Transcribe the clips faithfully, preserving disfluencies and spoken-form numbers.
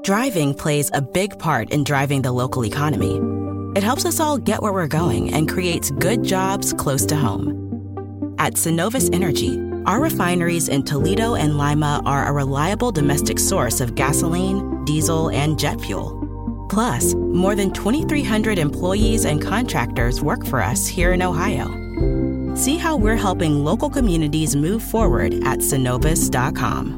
Driving plays a big part in driving the local economy. It helps us all get where we're going and creates good jobs close to home. At Synovus Energy, our refineries in Toledo and Lima are a reliable domestic source of gasoline, diesel, and jet fuel. Plus, more than twenty-three hundred employees and contractors work for us here in Ohio. See how we're helping local communities move forward at Synovus dot com.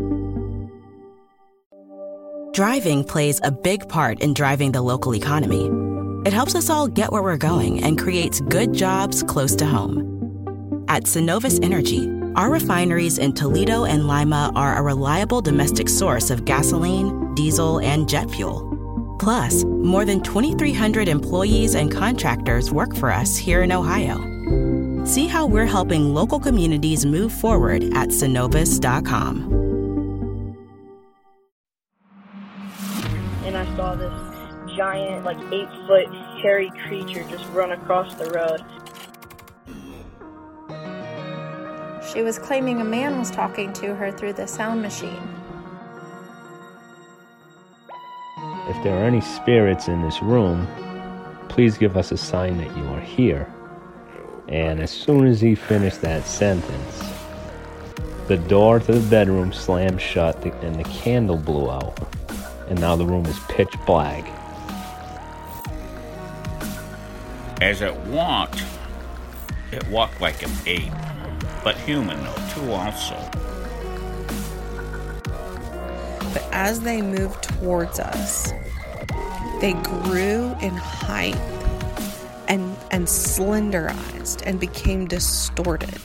Driving plays a big part in driving the local economy. It helps us all get where we're going and creates good jobs close to home. At Synovus Energy, our refineries in Toledo and Lima are a reliable domestic source of gasoline, diesel, and jet fuel. Plus, more than twenty-three hundred employees and contractors work for us here in Ohio. See how we're helping local communities move forward at Synovus dot com. And I saw this giant, like eight-foot hairy creature just run across the road. She was claiming a man was talking to her through the sound machine. If there are any spirits in this room, please give us a sign that you are here. And as soon as he finished that sentence, the door to the bedroom slammed shut and the candle blew out. And now the room is pitch black. As it walked, it walked like an ape, but human though, too, also. But as they moved towards us, they grew in height and, and slenderized and became distorted.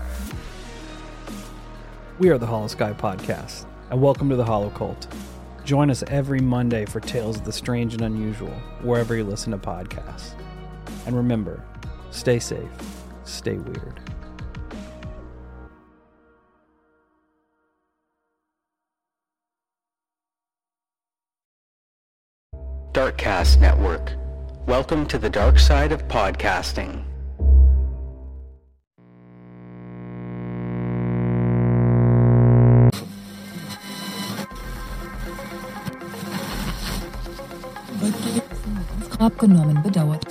We are the Hollow Sky Podcast, and welcome to the Hollow Cult. Join us every Monday for tales of the strange and unusual, wherever you listen to podcasts. And remember, stay safe, stay weird. Darkcast Network. Welcome to the dark side of podcasting. Abgenommen bedauert.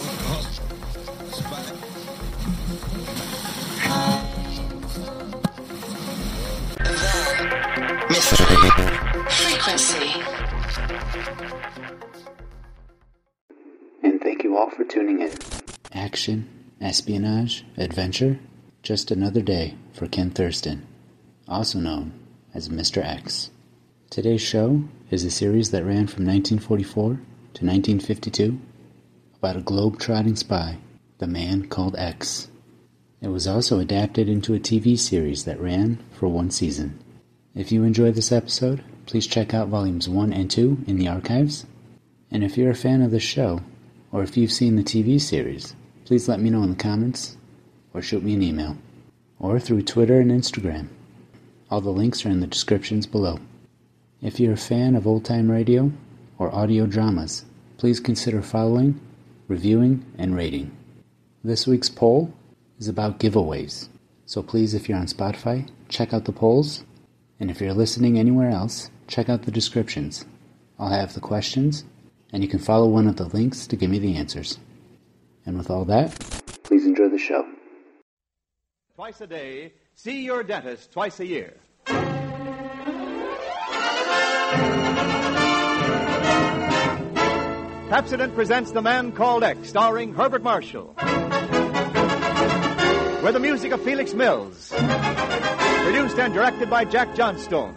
Mystery. Frequency. And thank you all for tuning in. Action, espionage, adventure, just another day for Ken Thurston, also known as Mister X. Today's show is a series that ran from nineteen forty-four to nineteen fifty-two about a globe-trotting spy, the man called X. It was also adapted into a T V series that ran for one season. If you enjoyed this episode, please check out volumes one and two in the archives. And if you're a fan of the show, or if you've seen the T V series, please let me know in the comments, or shoot me an email, or through Twitter and Instagram. All the links are in the descriptions below. If you're a fan of old-time radio or audio dramas, please consider following, reviewing, and rating. This week's poll is about giveaways, so please, if you're on Spotify, check out the polls, and if you're listening anywhere else, check out the descriptions. I'll have the questions, and you can follow one of the links to give me the answers. And with all that, please enjoy the show. Twice a day, see your dentist twice a year. Pepsodent presents The Man Called X, starring Herbert Marshall. With the music of Felix Mills. Produced and directed by Jack Johnstone.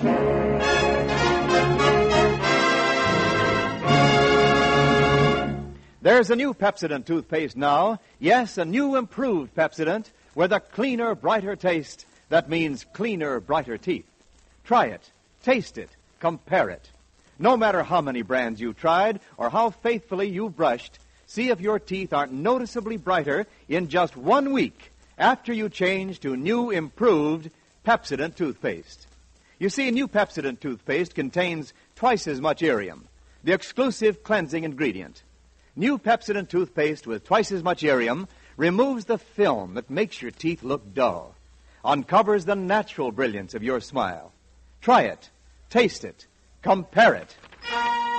There's a new Pepsodent toothpaste now. Yes, a new improved Pepsodent with a cleaner, brighter taste. That means cleaner, brighter teeth. Try it. Taste it. Compare it. No matter how many brands you've tried or how faithfully you've brushed, see if your teeth aren't noticeably brighter in just one week after you change to new, improved Pepsodent toothpaste. You see, new Pepsodent toothpaste contains twice as much Irium, the exclusive cleansing ingredient. New Pepsodent toothpaste with twice as much Irium removes the film that makes your teeth look dull, uncovers the natural brilliance of your smile. Try it. Taste it. Compare it.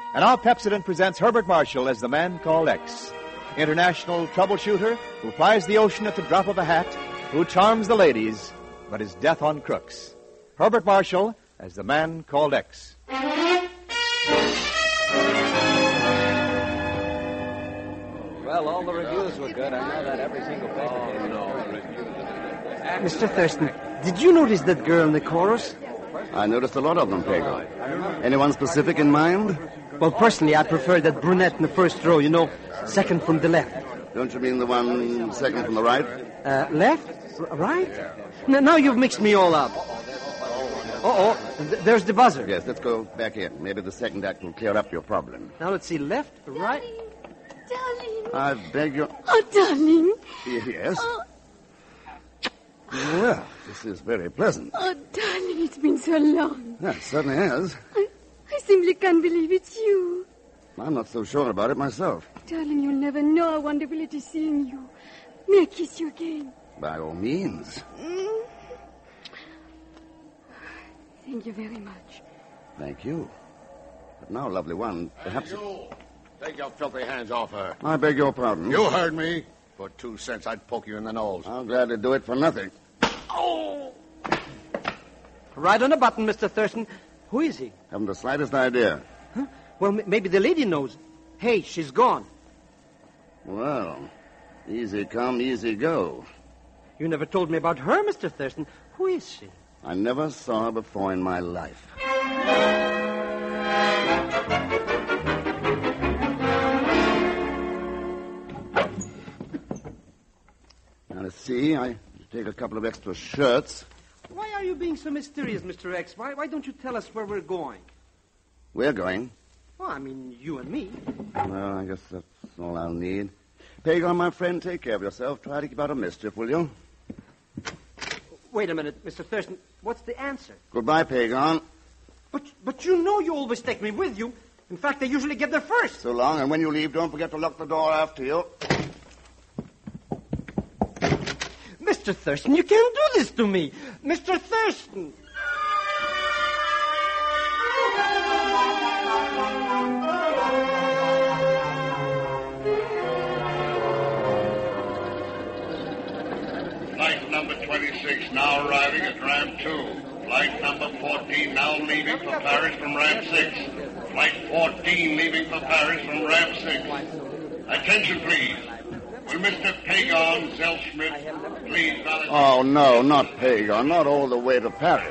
And now Pepsodent presents Herbert Marshall as the man called X. International troubleshooter who flies the ocean at the drop of a hat, who charms the ladies, but is death on crooks. Herbert Marshall as the man called X. Well, all the reviews were good. I know that every single paper. Oh, no. Mister Thurston, did you notice that girl in the chorus? I noticed a lot of them, Pedro. Anyone specific in mind? Well, personally, I prefer that brunette in the first row, you know, second from the left. Don't you mean the one second from the right? Uh, left? R- right? N- now you've mixed me all up. Uh-oh, th- there's the buzzer. Yes, let's go back in. Maybe the second act will clear up your problem. Now let's see, left, right... Darling. I beg your... Oh, darling. Yes? Oh. Well, this is very pleasant. Oh, darling, it's been so long. Yeah, it certainly has. I, I simply can't believe it's you. I'm not so sure about it myself. Darling, you'll never know how wonderful it is seeing you. May I kiss you again? By all means. Mm. Thank you very much. Thank you. But now, lovely one, perhaps... You. Take your filthy hands off her. I beg your pardon. You heard me. For two cents, I'd poke you in the nose. I'll gladly do it for nothing. Oh! Right on the button, Mister Thurston. Who is he? Haven't the slightest idea. Huh? Well, m- maybe the lady knows. Hey, she's gone. Well, easy come, easy go. You never told me about her, Mister Thurston. Who is she? I never saw her before in my life. Now, let's see. I take a couple of extra shirts. Why are you being so mysterious, Mister X? Why, why don't you tell us where we're going? We're going. Well, I mean, you and me. Well, I guess that's all I'll need. Pagan, my friend, take care of yourself. Try to keep out of mischief, will you? Wait a minute, Mister Thurston. What's the answer? Goodbye, Pagan. But but you know you always take me with you. In fact, I usually get there first. So long, and when you leave, don't forget to lock the door after you. Mister Thurston, you can't do this to me. Mister Thurston. Flight number twenty-six now arriving at ramp two. Flight number fourteen now leaving for Paris from ramp six. Flight fourteen leaving for Paris from ramp six. Attention, please. Will Mister Pagan Zellschmidt please validate... Oh, no, not Pagan. Not all the way to Paris.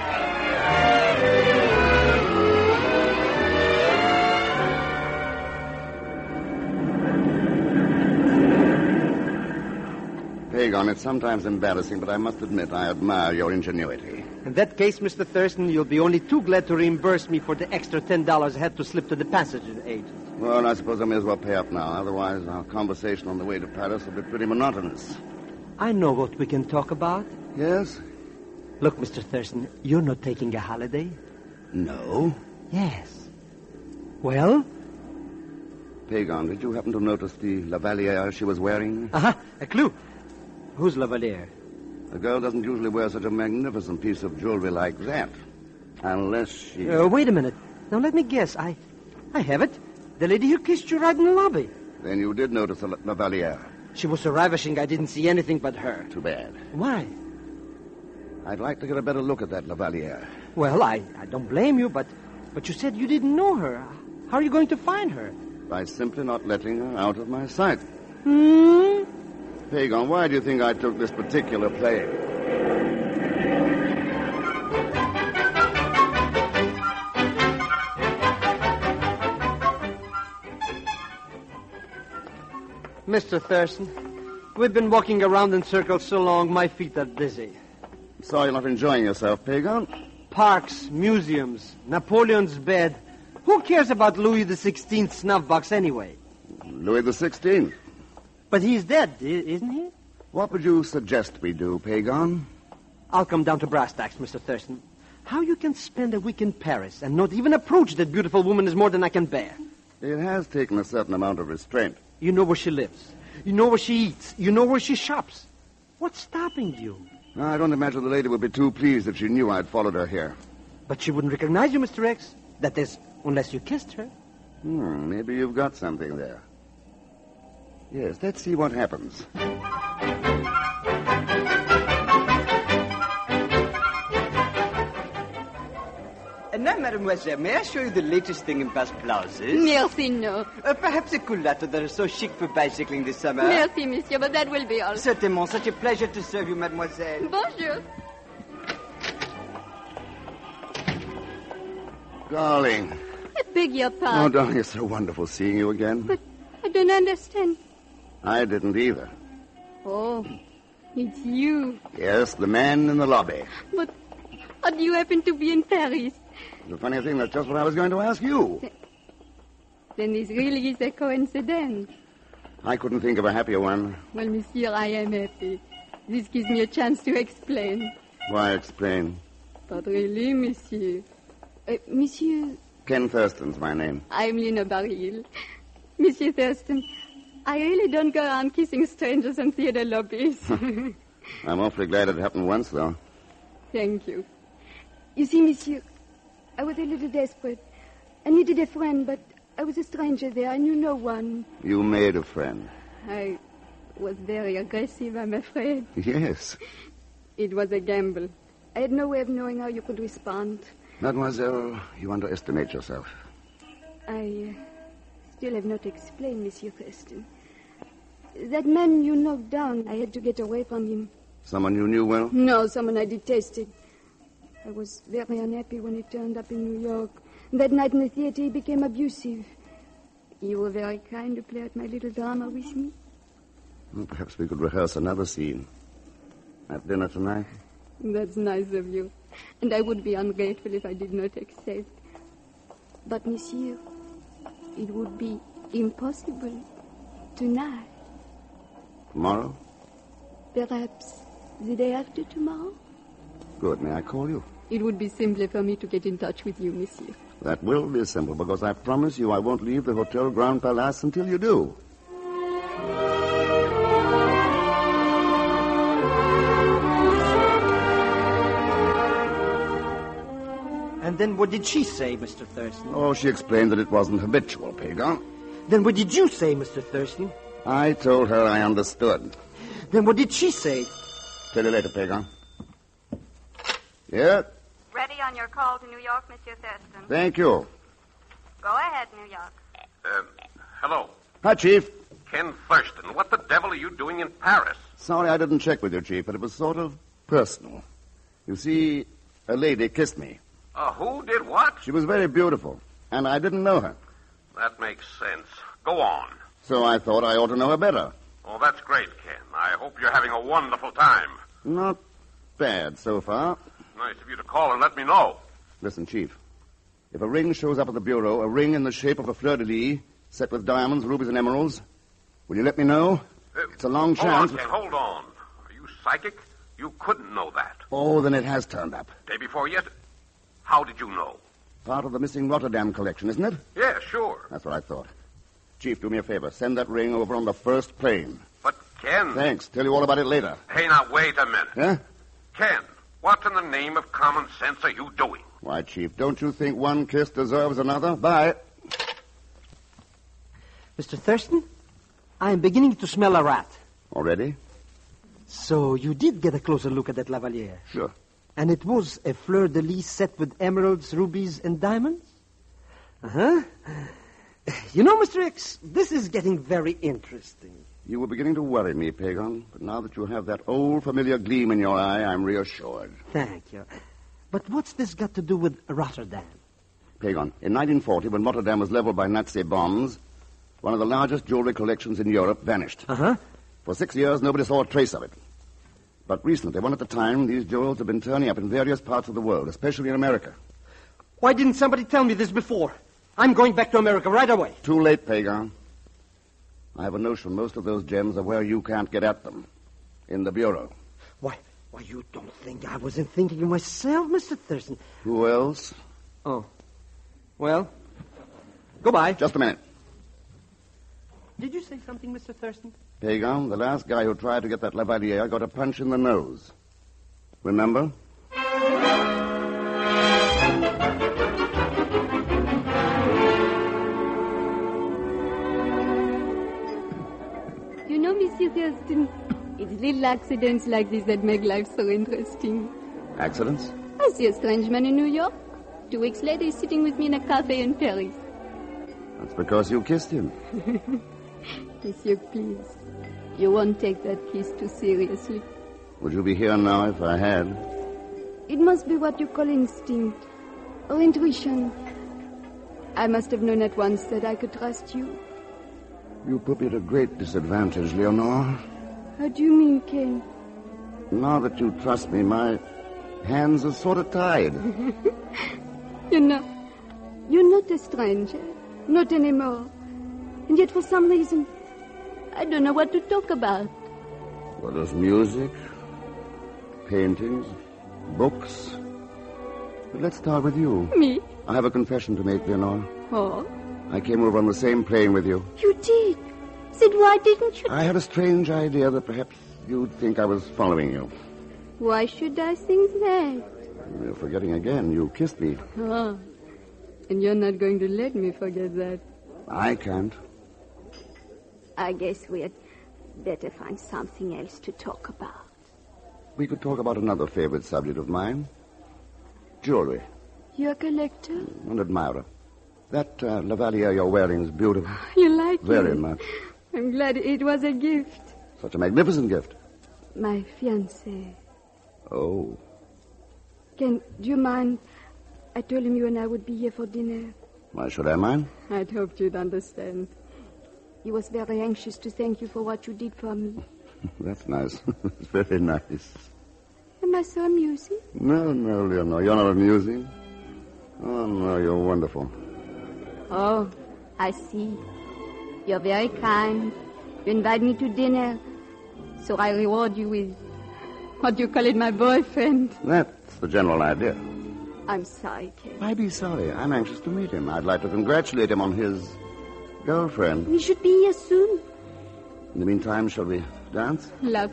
Pagan, it's sometimes embarrassing, but I must admit I admire your ingenuity. In that case, Mister Thurston, you'll be only too glad to reimburse me for the extra ten dollars I had to slip to the passenger agent. Well, I suppose I may as well pay up now. Otherwise, our conversation on the way to Paris will be pretty monotonous. I know what we can talk about. Yes? Look, Mister Thurston, you're not taking a holiday. No? Yes. Well? Pagan, did you happen to notice the lavalier she was wearing? Uh-huh, a clue. Who's lavalier? A girl doesn't usually wear such a magnificent piece of jewelry like that. Unless she... Uh, wait a minute. Now, let me guess. I I have it. The lady who kissed you right in the lobby. Then you did notice the lavalier. She was so ravishing I didn't see anything but her. Too bad. Why? I'd like to get a better look at that lavalier. Well, I, I don't blame you, but, but you said you didn't know her. How are you going to find her? By simply not letting her out of my sight. Hmm? Pagan, why do you think I took this particular plane? Mister Thurston, we've been walking around in circles so long, my feet are dizzy. Sorry you're not enjoying yourself, Pagan. Parks, museums, Napoleon's bed. Who cares about Louis the Sixteenth snuff box anyway? Louis the Sixteenth. But he's dead, isn't he? What would you suggest we do, Pagan? I'll come down to brass tacks, Mister Thurston. How you can spend a week in Paris and not even approach that beautiful woman is more than I can bear. It has taken a certain amount of restraint. You know where she lives. You know where she eats. You know where she shops. What's stopping you? I don't imagine the lady would be too pleased if she knew I'd followed her here. But she wouldn't recognize you, Mister X. That is, unless you kissed her. Hmm, maybe you've got something there. Yes, let's see what happens. And now, mademoiselle, may I show you the latest thing in best blouses? Merci, no. Uh, perhaps a culotte that are so chic for bicycling this summer. Merci, monsieur, but that will be all. Certainement. Such a pleasure to serve you, mademoiselle. Bonjour. Darling. I beg your Oh, pardon. darling, it's so wonderful seeing you again. But I don't understand. I didn't either. Oh, it's you. Yes, the man in the lobby. But how do you happen to be in Paris? The funny thing, that's just what I was going to ask you. Then this really is a coincidence. I couldn't think of a happier one. Well, monsieur, I am happy. This gives me a chance to explain. Why explain? But really, monsieur. Uh, monsieur, Ken Thurston's my name. I'm Lina Baril. Monsieur Thurston, I really don't go around kissing strangers in theater lobbies. I'm awfully glad it happened once, though. Thank you. You see, monsieur, I was a little desperate. I needed a friend, but I was a stranger there. I knew no one. You made a friend. I was very aggressive, I'm afraid. Yes. It was a gamble. I had no way of knowing how you could respond. Mademoiselle, you underestimate yourself. I uh, still have not explained, Monsieur Thurston. That man you knocked down, I had to get away from him. Someone you knew well? No, someone I detested. I was very unhappy when he turned up in New York. That night in the theater, he became abusive. You were very kind to play out my little drama with me. Well, perhaps we could rehearse another scene. At dinner tonight? That's nice of you. And I would be ungrateful if I did not accept. But, monsieur, it would be impossible tonight. Tomorrow? Perhaps the day after tomorrow? Good. May I call you? It would be simpler for me to get in touch with you, monsieur. That will be simple, because I promise you I won't leave the Hotel Grand Palace until you do. And then what did she say, Mister Thurston? Oh, she explained that it wasn't habitual, Pagan. Then what did you say, Mister Thurston? I told her I understood. Then what did she say? Tell you later, Pagan. Yeah? Ready on your call to New York, Monsieur Thurston. Thank you. Go ahead, New York. Uh, hello. Hi, Chief. Ken Thurston. What the devil are you doing in Paris? Sorry I didn't check with you, Chief, but it was sort of personal. You see, a lady kissed me. Uh, who did what? She was very beautiful, and I didn't know her. That makes sense. Go on. So I thought I ought to know her better. Oh, that's great, Ken. I hope you're having a wonderful time. Not bad so far. Nice of you to call and let me know. Listen, Chief. If a ring shows up at the bureau, a ring in the shape of a fleur-de-lis, set with diamonds, rubies, and emeralds, will you let me know? Uh, it's a long hold chance. On, Ken, hold on. Are you psychic? You couldn't know that. Oh, then it has turned up. Day before yet? How did you know? Part of the missing Rotterdam collection, isn't it? Yeah, sure. That's what I thought. Chief, do me a favor. Send that ring over on the first plane. But, Ken... Thanks. Tell you all about it later. Hey, now, wait a minute. Huh? Ken, what in the name of common sense are you doing? Why, Chief, don't you think one kiss deserves another? Bye. Mister Thurston, I am beginning to smell a rat. Already? So you did get a closer look at that lavalier? Sure. And it was a fleur-de-lis set with emeralds, rubies, and diamonds? Uh-huh. You know, Mister X, this is getting very interesting. You were beginning to worry me, Pagan, but now that you have that old familiar gleam in your eye, I'm reassured. Thank you. But what's this got to do with Rotterdam? Pagan, in nineteen forty, when Rotterdam was leveled by Nazi bombs, one of the largest jewelry collections in Europe vanished. Uh-huh. For six years, nobody saw a trace of it. But recently, one at a time, these jewels have been turning up in various parts of the world, especially in America. Why didn't somebody tell me this before? I'm going back to America right away. Too late, Pagan. I have a notion most of those gems are where you can't get at them. In the bureau. Why, why, you don't think I wasn't thinking of myself, Mister Thurston? Who else? Oh. Well, goodbye. Just a minute. Did you say something, Mister Thurston? Pagan, the last guy who tried to get that lavalier got a punch in the nose. Remember? Thurston. It's little accidents like this that make life so interesting. Accidents? I see a strange man in New York. Two weeks later, he's sitting with me in a cafe in Paris. That's because you kissed him. Monsieur, please. You won't take that kiss too seriously. Would you be here now if I had? It must be what you call instinct. Or intuition. I must have known at once that I could trust you. You put me at a great disadvantage, Leonore. How do you mean, Ken? Now that you trust me, my hands are sort of tied. You know, you're not a stranger. Not anymore. And yet for some reason, I don't know what to talk about. Well, there's music, paintings, books. But let's start with you. Me? I have a confession to make, Leonore. Oh? I came over on the same plane with you. You did? Said, why didn't you? I had a strange idea that perhaps you'd think I was following you. Why should I think that? You're forgetting again. You kissed me. Oh. And you're not going to let me forget that. I can't. I guess we'd better find something else to talk about. We could talk about another favorite subject of mine. Jewelry. You're a collector? An admirer. That uh, lavalier you're wearing is beautiful. You like it? Very much. I'm glad it was a gift. Such a magnificent gift. My fiancé. Oh. Ken, do you mind? I told him you and I would be here for dinner. Why should I mind? I'd hoped you'd understand. He was very anxious to thank you for what you did for me. That's nice. It's very nice. Am I so amusing? No, no, Leonore, you're not amusing. Oh, no, you're wonderful. Oh, I see. You're very kind. You invite me to dinner, so I reward you with, what do you call it, my boyfriend? That's the general idea. I'm sorry, Ken. Why be sorry? I'm anxious to meet him. I'd like to congratulate him on his girlfriend. We should be here soon. In the meantime, shall we dance? Love.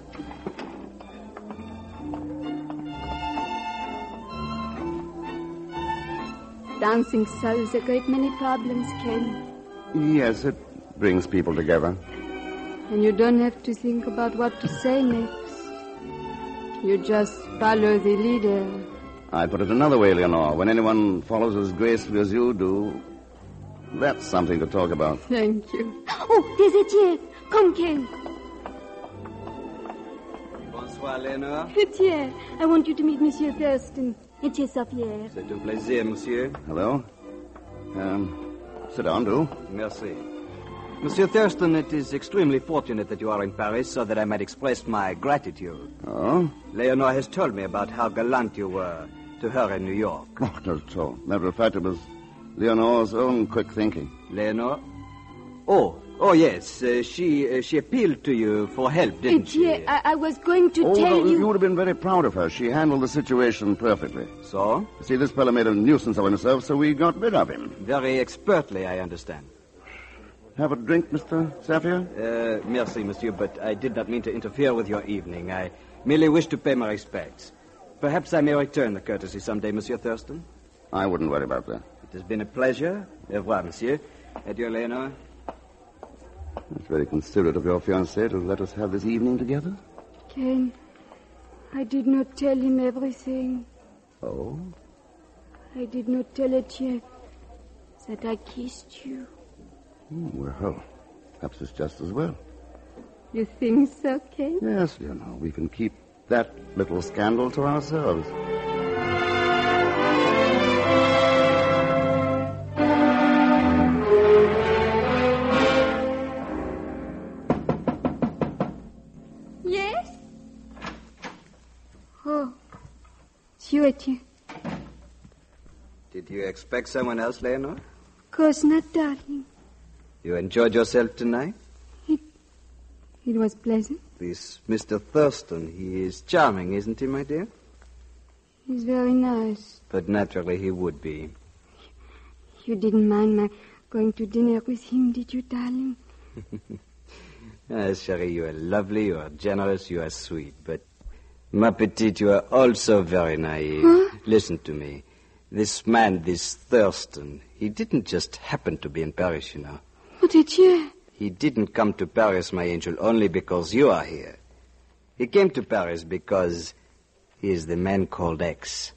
Dancing solves a great many problems, Ken. Yes, it brings people together. And you don't have to think about what to say next. You just follow the leader. I put it another way, Leonore. When anyone follows as gracefully as you do, that's something to talk about. Thank you. Oh, there's Etienne. Come, Ken. Bonsoir, Léonore. Etienne, I want you to meet Monsieur Thurston. Etienne Saint-Pierre. C'est un plaisir, monsieur. Hello. Um, sit down, do. Merci. Monsieur Thurston, it is extremely fortunate that you are in Paris so that I might express my gratitude. Oh? Leonore has told me about how gallant you were to her in New York. Oh, not at all. Matter of fact, it was Leonore's own quick thinking. Leonore? Oh, oh yes. Uh, she uh, she appealed to you for help, didn't Etienne, she? I, I was going to oh, tell no, you... you would have been very proud of her. She handled the situation perfectly. So? You see, this fellow made a nuisance of himself, so we got rid of him. Very expertly, I understand. Have a drink, Mister Saphir? Uh, merci, monsieur, but I did not mean to interfere with your evening. I merely wish to pay my respects. Perhaps I may return the courtesy someday, Monsieur Thurston. I wouldn't worry about that. It has been a pleasure. Au revoir, monsieur. Adieu, Leonore. It's very considerate of your fiancé to let us have this evening together. Ken, I did not tell him everything. Oh? I did not tell Etienne that I kissed you. Hmm, well, perhaps it's just as well. You think so, Ken? Yes, you know, we can keep that little scandal to ourselves. Yes? Oh, it's you, Etienne. Did you expect someone else, Leonore? Of course not, darling. You enjoyed yourself tonight? It, it was pleasant. This Mister Thurston, he is charming, isn't he, my dear? He's very nice. But naturally he would be. You didn't mind my going to dinner with him, did you, darling? Ah, Cherie, you are lovely, you are generous, you are sweet. But, ma petite, you are also very naive. Huh? Listen to me. This man, this Thurston, he didn't just happen to be in Paris, you know. But Etienne... He didn't come to Paris, my angel, only because you are here. He came to Paris because he is the man called X.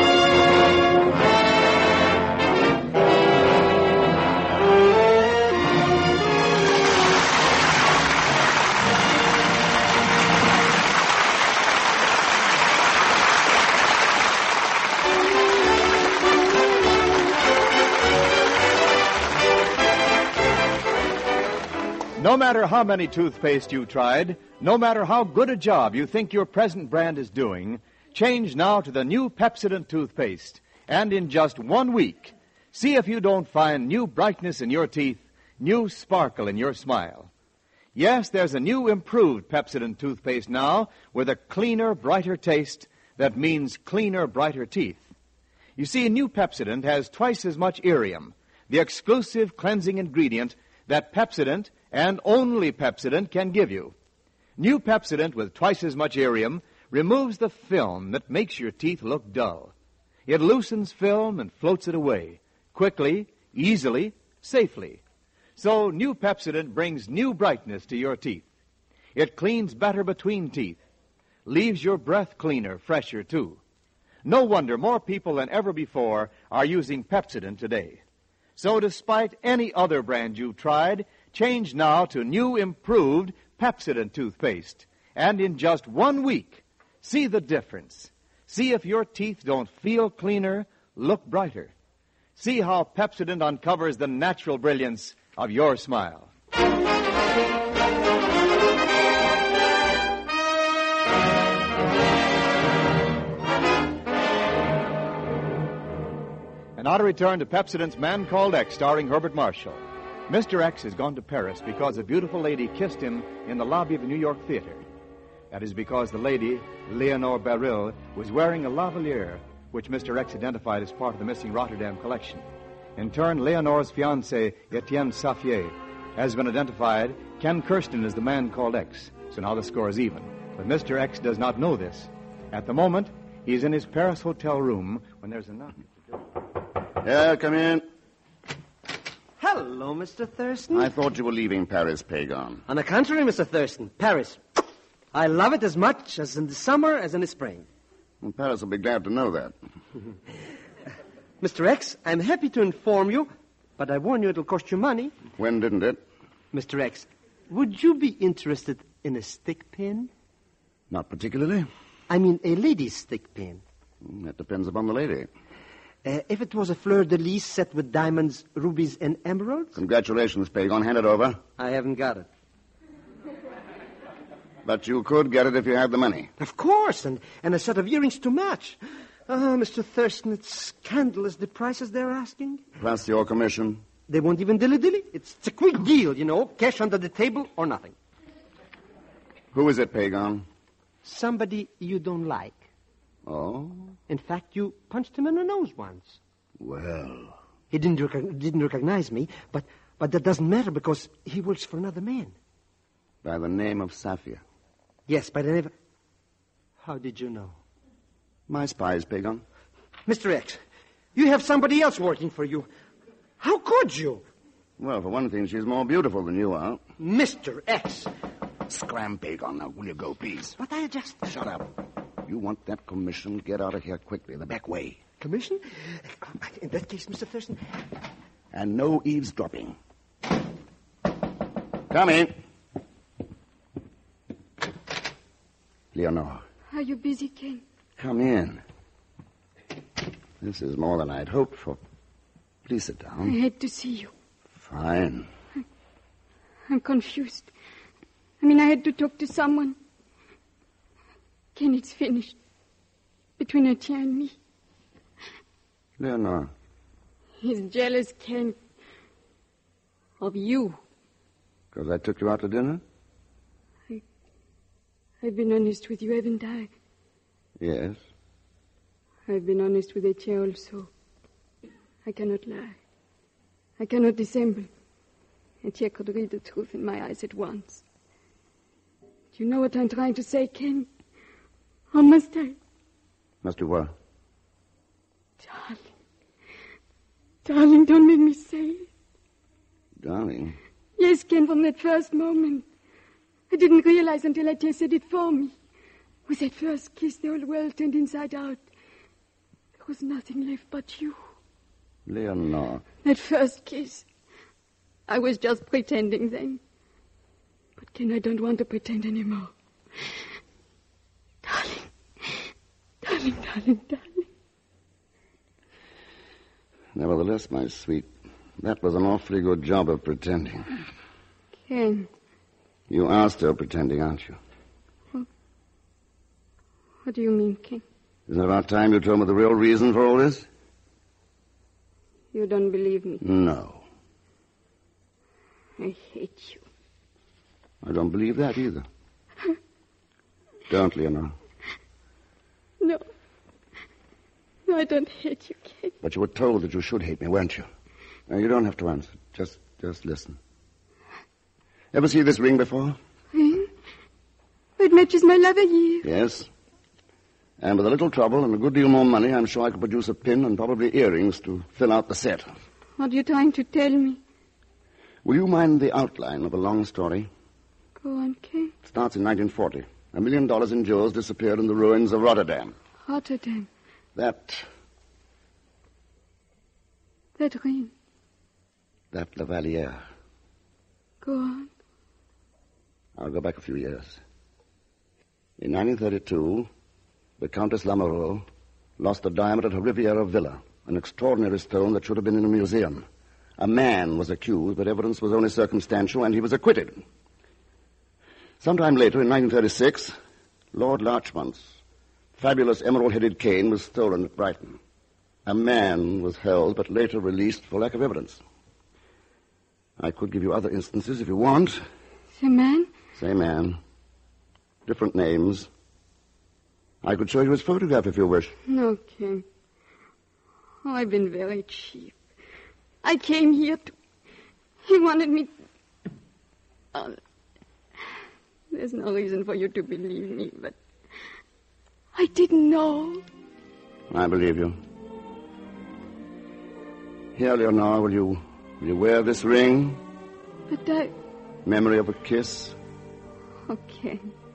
No matter how many toothpaste you tried, no matter how good a job you think your present brand is doing, change now to the new Pepsodent toothpaste. And in just one week, see if you don't find new brightness in your teeth, new sparkle in your smile. Yes, there's a new improved Pepsodent toothpaste now with a cleaner, brighter taste that means cleaner, brighter teeth. You see, new Pepsodent has twice as much irium, the exclusive cleansing ingredient that Pepsodent and only Pepsodent can give you. New Pepsodent with twice as much irium removes the film that makes your teeth look dull. It loosens film and floats it away, quickly, easily, safely. So new Pepsodent brings new brightness to your teeth. It cleans better between teeth, leaves your breath cleaner, fresher, too. No wonder more people than ever before are using Pepsodent today. So despite any other brand you've tried, change now to new improved Pepsodent toothpaste. And in just one week, see the difference. See if your teeth don't feel cleaner, look brighter. See how Pepsodent uncovers the natural brilliance of your smile. And now to return to Pepsodent's Man Called X, starring Herbert Marshall. Mister X has gone to Paris because a beautiful lady kissed him in the lobby of a New York theater. That is because the lady, Leonore Beryl, was wearing a lavalier, which Mister X identified as part of the missing Rotterdam collection. In turn, Leonore's fiancé, Etienne Safier, has been identified. Ken Kirsten is the Man Called X. So now the score is even. But Mister X does not know this. At the moment, he's in his Paris hotel room when there's a knock at the door. Yeah, come in. Hello, Mister Thurston. I thought you were leaving Paris, Pagon. On the contrary, Mister Thurston, Paris. I love it as much as in the summer as in the spring. Well, Paris will be glad to know that. Mister X, I'm happy to inform you, but I warn you it'll cost you money. When didn't it? Mister X, would you be interested in a stick pin? Not particularly. I mean a lady's stick pin. That depends upon the lady. Uh, if it was a fleur-de-lis set with diamonds, rubies, and emeralds? Congratulations, Pagon. Hand it over. I haven't got it. But you could get it if you had the money. Of course, and, and a set of earrings to match. Oh, Mister Thurston, it's scandalous, the prices they're asking. Plus your commission. They won't even dilly-dilly. It's, it's a quick deal, you know. Cash under the table or nothing. Who is it, Pagon? Somebody you don't like. Oh? In fact, you punched him in the nose once. Well. He didn't, rec- didn't recognize me, but, but that doesn't matter because he works for another man. By the name of Safia? Yes, by the name of... How did you know? My spies, Pagon. Mister X, you have somebody else working for you. How could you? Well, for one thing, she's more beautiful than you are. Mister X. Scram, Pagon. Now, will you go, please? But I just... Shut up. You want that commission, get out of here quickly, the back way. Commission? In that case, Mister Thurston... And no eavesdropping. Come in. Leonore. Are you busy, Ken? Come in. This is more than I'd hoped for. Please sit down. I hate to see you. Fine. I'm confused. I mean, I had to talk to someone. Ken, it's finished. Between Etienne and me. Leonore. He's jealous, Ken. Of you. Because I took you out to dinner? I, I've been honest with you, haven't I? Yes. I've been honest with Etienne also. I cannot lie. I cannot dissemble. Etienne could read the truth in my eyes at once. Do you know what I'm trying to say, Ken? Or must I? Must you what? Darling. Darling, don't make me say it. Darling? Yes, Ken, from that first moment. I didn't realize until I tasted it for me. With that first kiss, the whole world turned inside out. There was nothing left but you. Leonore. That first kiss. I was just pretending then. But Ken, I don't want to pretend anymore. Darling. Darling, darling, darling. Nevertheless, my sweet, that was an awfully good job of pretending. Ken. You are still pretending, aren't you? What, what do you mean, Ken? Isn't it about time you told me the real reason for all this? You don't believe me? No. I hate you. I don't believe that either. Don't, Leonore. No. No, I don't hate you, Ken. But you were told that you should hate me, weren't you? Now, you don't have to answer. Just, just listen. Ever see this ring before? Ring? It matches my lavalier. Yes. And with a little trouble and a good deal more money, I'm sure I could produce a pin and probably earrings to fill out the set. What are you trying to tell me? Will you mind the outline of a long story? Go on, Ken. It starts in nineteen forty. A million dollars in jewels disappeared in the ruins of Rotterdam. Rotterdam. That... That ring. That lavalier. Go on. I'll go back a few years. In nineteen thirty-two, the Countess Lamoureux lost a diamond at her Riviera villa, an extraordinary stone that should have been in a museum. A man was accused, but evidence was only circumstantial, and he was acquitted. Sometime later, in nineteen thirty-six, Lord Larchmont's fabulous emerald-headed cane was stolen at Brighton. A man was held, but later released for lack of evidence. I could give you other instances if you want. Same man? Same man. Different names. I could show you his photograph if you wish. No, Ken. Oh, I've been very cheap. I came here to... He wanted me... Oh, there's no reason for you to believe me, but... I didn't know. I believe you. Here, Leonore, will you... Will you wear this ring? But I... Memory of a kiss? Okay.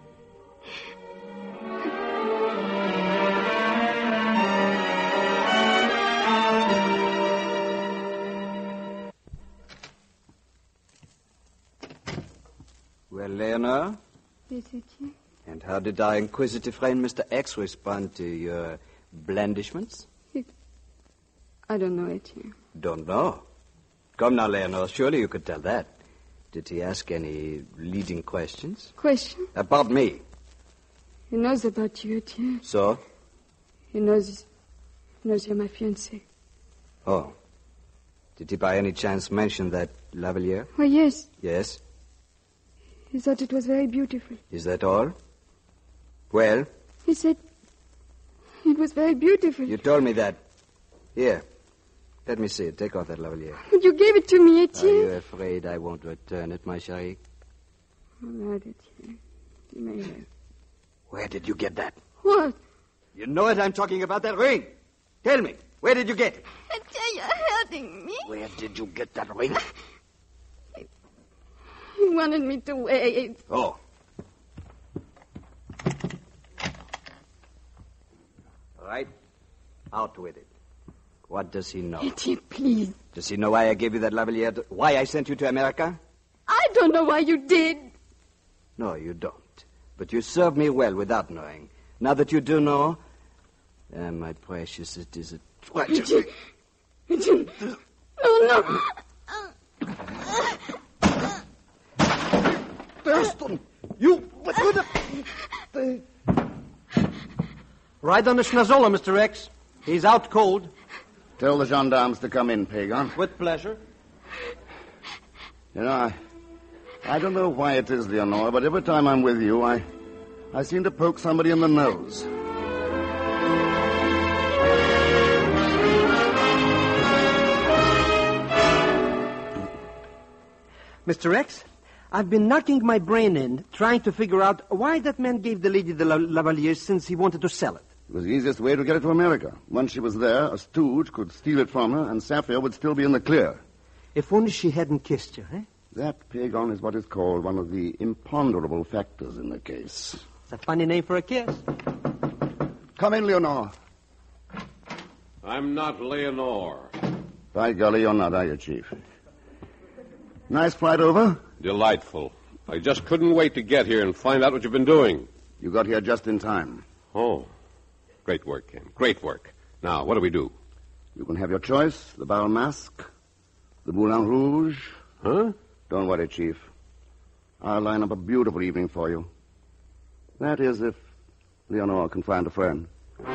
Well, Leonore? Yes, Etienne. And how did our inquisitive friend Mister X respond to your blandishments? He... I don't know, Etienne. Don't know? Come now, Leonore, surely you could tell that. Did he ask any leading questions? Question? About me. He knows about you, Etienne. So? He knows... He knows you're my fiancé. Oh. Did he by any chance mention that lavalier? Oh, yes. Yes? He thought it was very beautiful. Is that all? Well? He said it was very beautiful. You told me that. Here. Let me see it. Take off that lavalier. But you gave it to me, Etienne. Are you afraid I won't return it, my chérie? All right, Etienne. You may have. Where did you get that? What? You know it. I'm talking about that ring. Tell me. Where did you get it? Etienne, you're hurting me. Where did you get that ring? He wanted me to wear it. Oh. All right. Out with it. What does he know? Etienne, please. Does he know why I gave you that lavalier? To, why I sent you to America? I don't know why you did. No, you don't. But you served me well without knowing. Now that you do know... Ah, my precious, it is a tragedy. Etienne, Etienne. No, no. Thurston, you... What would the... Ride on the Schnazola, Mister X. He's out cold. Tell the gendarmes to come in, Pagan. With pleasure. You know, I... I don't know why it is, Leonore, but every time I'm with you, I... I seem to poke somebody in the nose. Mister X, I've been knocking my brain in, trying to figure out why that man gave the lady the la- lavalier since he wanted to sell it. It was the easiest way to get it to America. Once she was there, a stooge could steal it from her, and Sapphire would still be in the clear. If only she hadn't kissed you, eh? That, Pagon, is what is called one of the imponderable factors in the case. It's a funny name for a kiss. Come in, Leonore. I'm not Leonore. By golly, you're not, are you, Chief? Nice flight over? Delightful. I just couldn't wait to get here and find out what you've been doing. You got here just in time. Oh. Great work, Ken. Great work. Now, what do we do? You can have your choice. The Bal Masque, the Moulin Rouge. Huh? Don't worry, Chief. I'll line up a beautiful evening for you. That is, if Leonore can find a friend.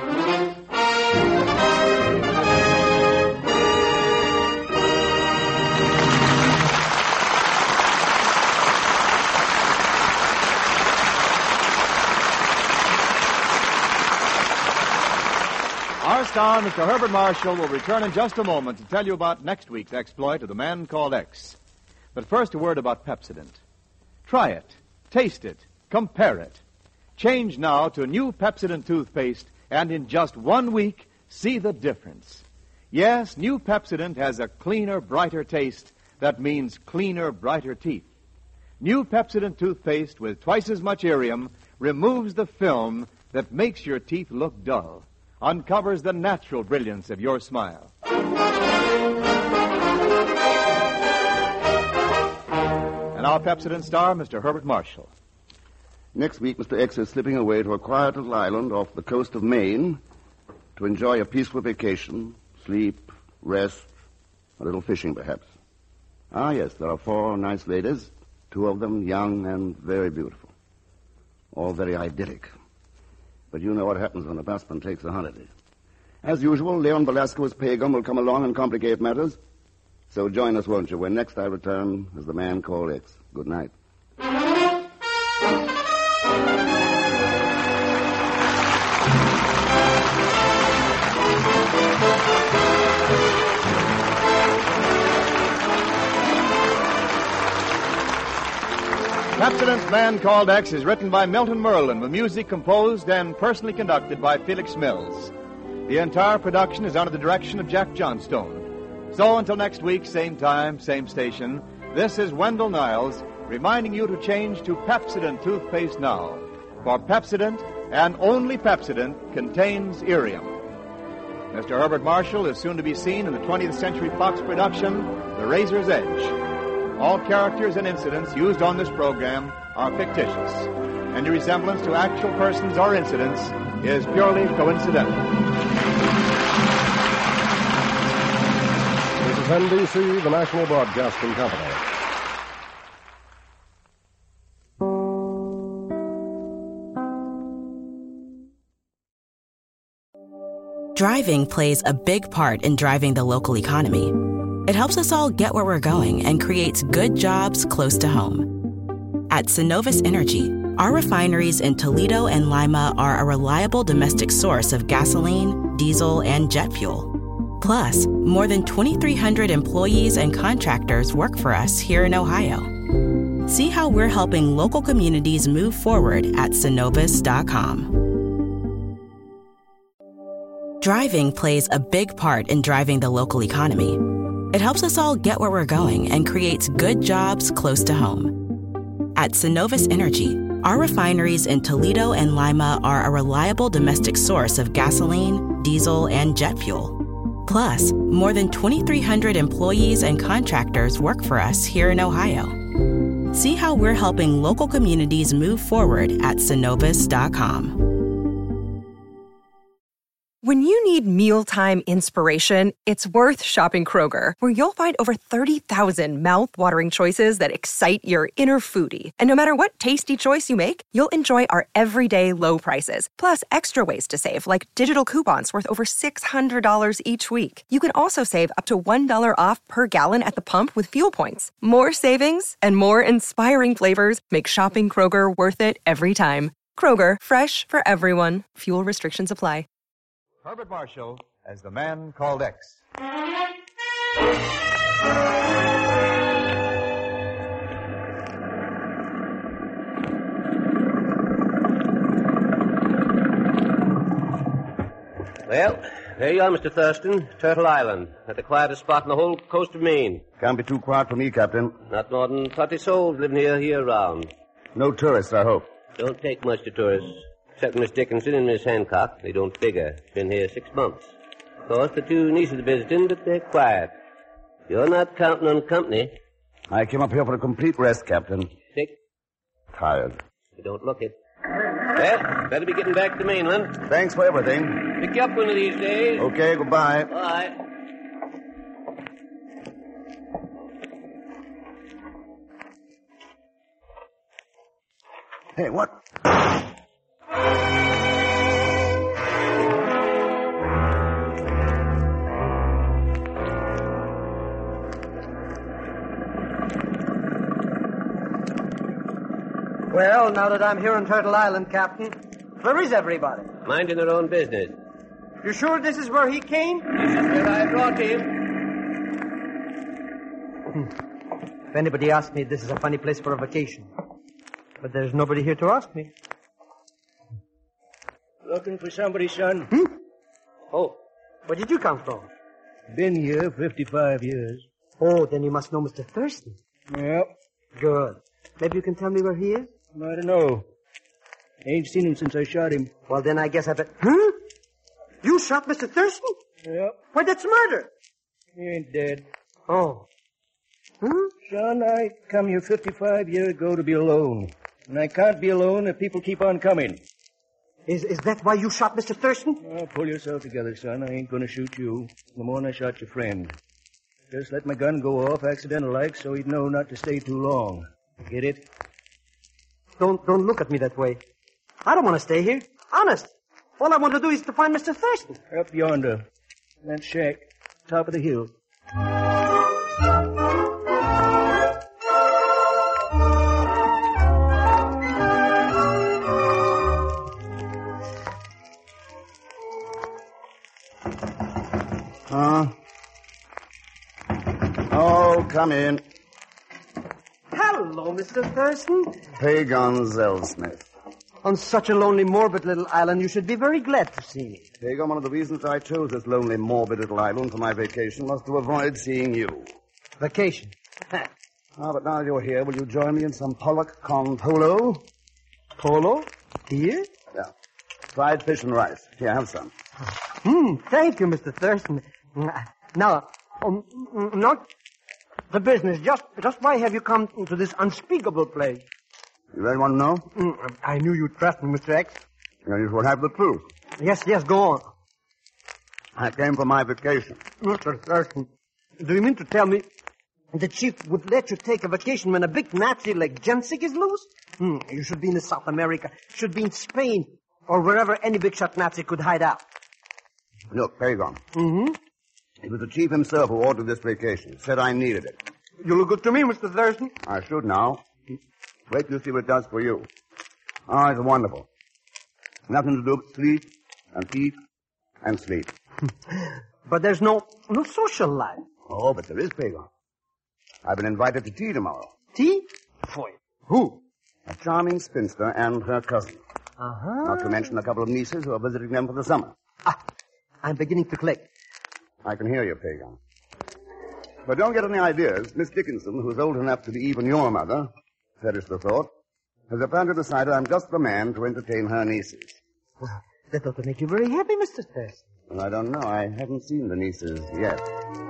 Our star, Mister Herbert Marshall, will return in just a moment to tell you about next week's exploit of the man called X. But first, a word about Pepsodent. Try it, taste it, compare it. Change now to new Pepsodent toothpaste, and in just one week, see the difference. Yes, new Pepsodent has a cleaner, brighter taste. That means cleaner, brighter teeth. New Pepsodent toothpaste with twice as much irium removes the film that makes your teeth look dull, uncovers the natural brilliance of your smile. And our Pepsodent star, Mister Herbert Marshall. Next week, Mister X is slipping away to a quiet little island off the coast of Maine to enjoy a peaceful vacation, sleep, rest, a little fishing, perhaps. Ah, yes, there are four nice ladies, two of them young and very beautiful. All very idyllic. But you know what happens when a busman takes a holiday. As usual, Leon Velasquez Pagan will come along and complicate matters. So join us, won't you, when next I return as the man called X. Good night. Pepsodent's Man Called X is written by Milton Merlin with music composed and personally conducted by Felix Mills. The entire production is under the direction of Jack Johnstone. So until next week, same time, same station, this is Wendell Niles reminding you to change to Pepsodent toothpaste now. For Pepsodent, and only Pepsodent, contains irium. Mister Herbert Marshall is soon to be seen in the twentieth Century Fox production, The Razor's Edge. All characters and incidents used on this program are fictitious. Any resemblance to actual persons or incidents is purely coincidental. This is N B C, the National Broadcasting Company. Driving plays a big part in driving the local economy. It helps us all get where we're going and creates good jobs close to home. At Synovus Energy, our refineries in Toledo and Lima are a reliable domestic source of gasoline, diesel, and jet fuel. Plus, more than twenty-three hundred employees and contractors work for us here in Ohio. See how we're helping local communities move forward at Synovus dot com. Driving plays a big part in driving the local economy. It helps us all get where we're going and creates good jobs close to home. At Synovus Energy, our refineries in Toledo and Lima are a reliable domestic source of gasoline, diesel, and jet fuel. Plus, more than twenty-three hundred employees and contractors work for us here in Ohio. See how we're helping local communities move forward at Synovus dot com. When you need mealtime inspiration, it's worth shopping Kroger, where you'll find over thirty thousand mouth-watering choices that excite your inner foodie. And no matter what tasty choice you make, you'll enjoy our everyday low prices, plus extra ways to save, like digital coupons worth over six hundred dollars each week. You can also save up to one dollar off per gallon at the pump with fuel points. More savings and more inspiring flavors make shopping Kroger worth it every time. Kroger, fresh for everyone. Fuel restrictions apply. Herbert Marshall as the Man Called X. Well, Here you are, Mister Thurston. Turtle Island, at the quietest spot in the whole coast of Maine. Can't be too quiet for me, Captain. Not more than thirty souls living here year-round. No tourists, I hope. Don't take much to tourists. Except Miss Dickinson and Miss Hancock. They don't figure. Been here six months. Of course, the two nieces are visiting, but they're quiet. You're not counting on company. I came up here for a complete rest, Captain. Sick? Tired. You don't look it. Well, better be getting back to mainland. Thanks for everything. Pick you up one of these days. Okay, goodbye. Bye. Hey, what? Well, now that I'm here on Turtle Island, Captain, where is everybody? Minding their own business. You sure this is where he came? This is where I brought him. If anybody asks me, this is a funny place for a vacation. But there's nobody here to ask me. Looking for somebody, son? Hmm? Oh, where did you come from? Been here fifty-five years. Oh, then you must know Mister Thurston. Yep. Good. Maybe you can tell me where he is? I don't know. Ain't seen him since I shot him. Well, then I guess I bet... Huh? You shot Mister Thurston? Yep. Why, that's murder. He ain't dead. Oh. Huh? Son, I come here fifty-five years ago to be alone. And I can't be alone if people keep on coming. Is is that why you shot Mister Thurston? Oh, pull yourself together, son. I ain't gonna shoot you. The more I shot your friend. Just let my gun go off accidental-like so he'd know not to stay too long. Get it? Don't don't look at me that way. I don't want to stay here. Honest. All I want to do is to find Mister Thurston. Up yonder. That shack. Top of the hill. Huh? Oh, come in. Hello, Mister Thurston. Pagon Zellsmith. On such a lonely, morbid little island, you should be very glad to see me. Pagon, one of the reasons I chose this lonely, morbid little island for my vacation was to avoid seeing you. Vacation? Ah, but now you're here, will you join me in some pollock con polo? Polo? Here? Yeah. Fried fish and rice. Here, have some. Hmm, thank you, Mister Thurston. Now, um, not the business. Just, just why have you come to this unspeakable place? You really want to know? Mm, I knew you'd trust me, Mister X. Then you should have the truth. Yes, yes, go on. I came for my vacation. Mister Thurston, do you mean to tell me the chief would let you take a vacation when a big Nazi like Jensik is loose? Hmm, you should be in South America, should be in Spain, or wherever any big shot Nazi could hide out. Look, Pagon. Mm-hmm. It was the chief himself who ordered this vacation. Said I needed it. You look good to me, Mister Thurston. I should now. Wait till you see what it does for you. Oh, it's wonderful. Nothing to do but sleep and eat and sleep. But there's no no social life. Oh, but there is, Pagon. I've been invited to tea tomorrow. Tea? Boy, who? A charming spinster and her cousin. Uh-huh. Not to mention a couple of nieces who are visiting them for the summer. Ah, I'm beginning to click. I can hear you, Pagan. But don't get any ideas. Miss Dickinson, who's old enough to be even your mother, perish the thought, has apparently decided I'm just the man to entertain her nieces. Well, that ought to make you very happy, Mister Thurston. Well, I don't know. I haven't seen the nieces yet.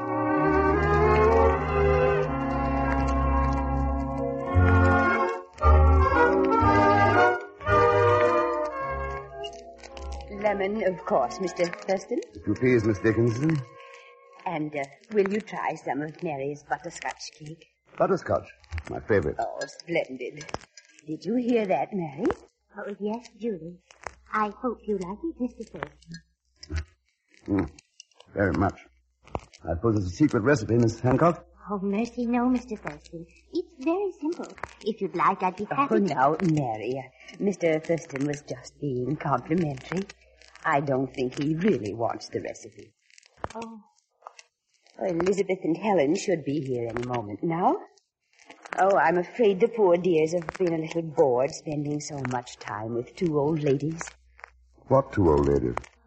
Lemon, of course, Mister Thurston. If you please, Miss Dickinson. And uh, will you try some of Mary's butterscotch cake? Butterscotch, my favorite. Oh, splendid. Did you hear that, Mary? Oh, yes, Julie. I hope you like it, Mister Thurston. Mm, very much. I suppose it's a secret recipe, Miss Hancock? Oh, mercy, no, Mister Thurston. It's very simple. If you'd like, I'd be happy Oh, to... now, Mary, uh, Mister Thurston was just being complimentary. I don't think he really wants the recipe. Oh. Oh, Elizabeth and Helen should be here any moment now. Oh, I'm afraid the poor dears have been a little bored spending so much time with two old ladies. What two old ladies?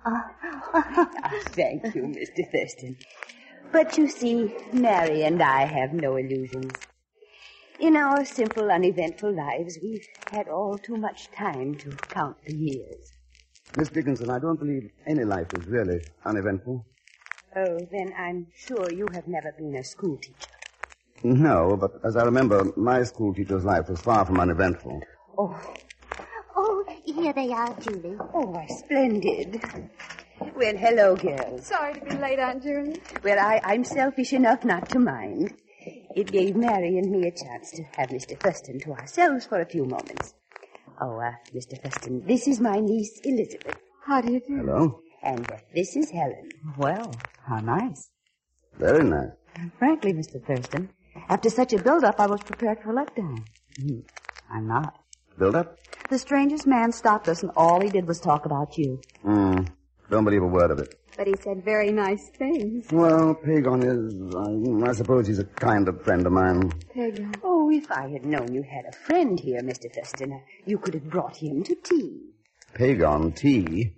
Oh, thank you, Mister Thurston. But you see, Mary and I have no illusions. In our simple, uneventful lives, we've had all too much time to count the years. Miss Dickinson, I don't believe any life is really uneventful. Oh, then I'm sure you have never been a school teacher. No, but as I remember, my school teacher's life was far from uneventful. Oh, Oh, here they are, Julie. oh, why, splendid. Well, hello, girls. Sorry to be late, Aunt Julie. Well, I, I'm selfish enough not to mind. It gave Mary and me a chance to have Mister Thurston to ourselves for a few moments. Oh, uh, Mister Thurston, this is my niece, Elizabeth. How do you do? Hello. And uh, this is Helen. Well, how nice. Very nice. Frankly, Mister Thurston, after such a build-up, I was prepared for letdown. Hmm. I'm not. Build up? The strangest man stopped us, and all he did was talk about you. Hmm. Don't believe a word of it. But he said very nice things. Well, Pagon is, I, I suppose he's a kind of friend of mine. Peggy. Oh, if I had known you had a friend here, Mister Thurston, uh, you could have brought him to tea. Pagon, tea?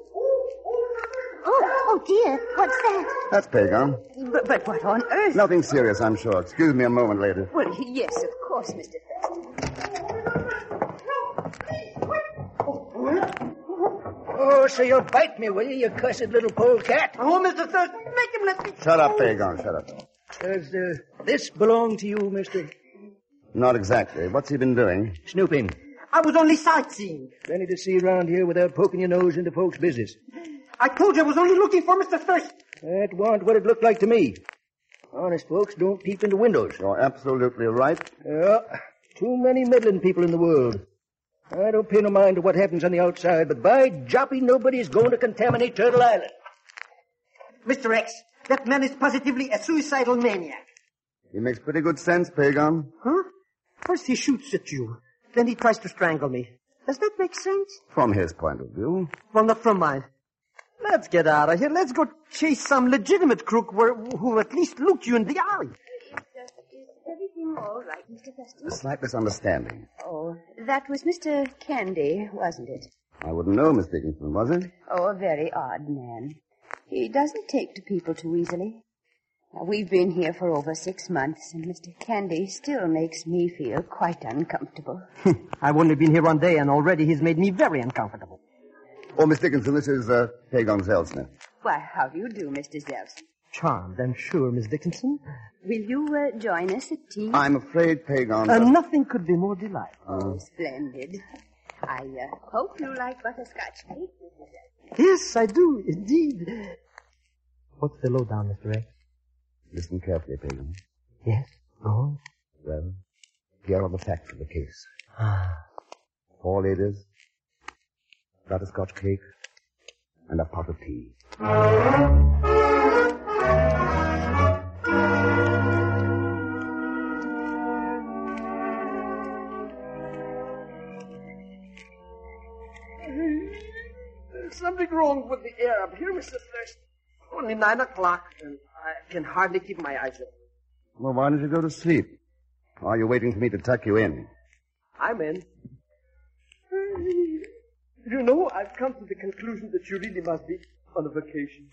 Oh, oh, dear. What's that? That's Pagon. But, but what on earth? Nothing serious, I'm sure. Excuse me a moment later. Well, yes, of course, Mister Thurston. Oh, so you'll bite me, will you, you cussed little polecat? Oh, Mister Thurston, make him let me... Shut up, Pagon, shut up. Does uh, this belong to you, mister? Not exactly. What's he been doing? Snooping. I was only sightseeing. Plenty to see around here without poking your nose into folks' business. I told you I was only looking for Mister Thurston. That wasn't what it looked like to me. Honest folks don't peep into windows. You're absolutely right. Yeah, too many meddling people in the world. I don't pay no mind to what happens on the outside, but by Joppy, nobody's going to contaminate Turtle Island. Mister X, that man is positively a suicidal maniac. He makes pretty good sense, Pagon. Huh? First he shoots at you, then he tries to strangle me. Does that make sense? From his point of view. Well, not from mine. Let's get out of here. Let's go chase some legitimate crook where, who at least looked you in the eye. Is everything all right, Mister Thurston? A slight misunderstanding. Oh, that was Mister Candy, wasn't it? I wouldn't know, Miss Dickinson, was it? Oh, a very odd man. He doesn't take to people too easily. Now, we've been here for over six months, and Mister Candy still makes me feel quite uncomfortable. I've only been here one day, and already he's made me very uncomfortable. Oh, Miss Dickinson, this is uh, Pagon Zelsner. Why, how do you do, Mister Zels? Charmed, I'm sure, Miss Dickinson. Will you uh, join us at tea? I'm afraid, Pagon... Uh, nothing could be more delightful. Oh, splendid. I uh, hope you like butterscotch cake, Mister Zels. Yes, I do, indeed. What's the lowdown, Mister X? Listen carefully, Pagan. Yes, go on. Well, here are the facts of the case. Ah. Four ladies, butterscotch cake, and a pot of tea. There's something wrong with the air up here, Mister Thurston. Only nine o'clock, and I can hardly keep my eyes open. Well, why don't you go to sleep? Or are you waiting for me to tuck you in? I'm in. You know, I've come to the conclusion that you really must be on a vacation.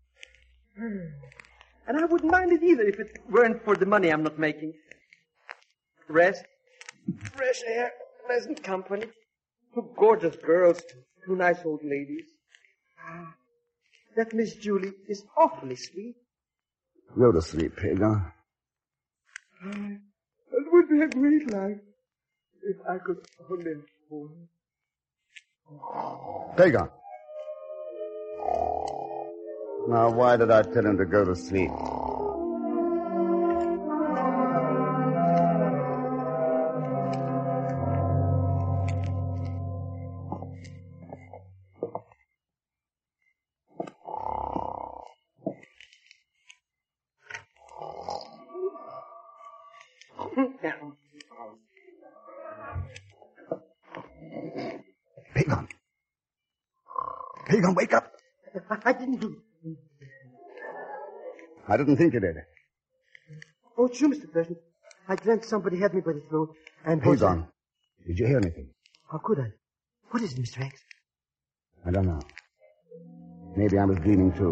And I wouldn't mind it either if it weren't for the money I'm not making. Rest, fresh air, pleasant company, two gorgeous girls, two nice old ladies. That Miss Julie is awfully sweet. Go to sleep, Pagan. It would be a great life if I could only afford it. Pagan. Now, why did I tell him to go to sleep? Pagan. Pagan, wake up. I didn't do it. I didn't think you did. Oh, sure, Mister Thurston. I dreamt somebody had me by the throat and... Pagan, did you hear anything? How could I? What is it, Mister X? I don't know. Maybe I was dreaming, too.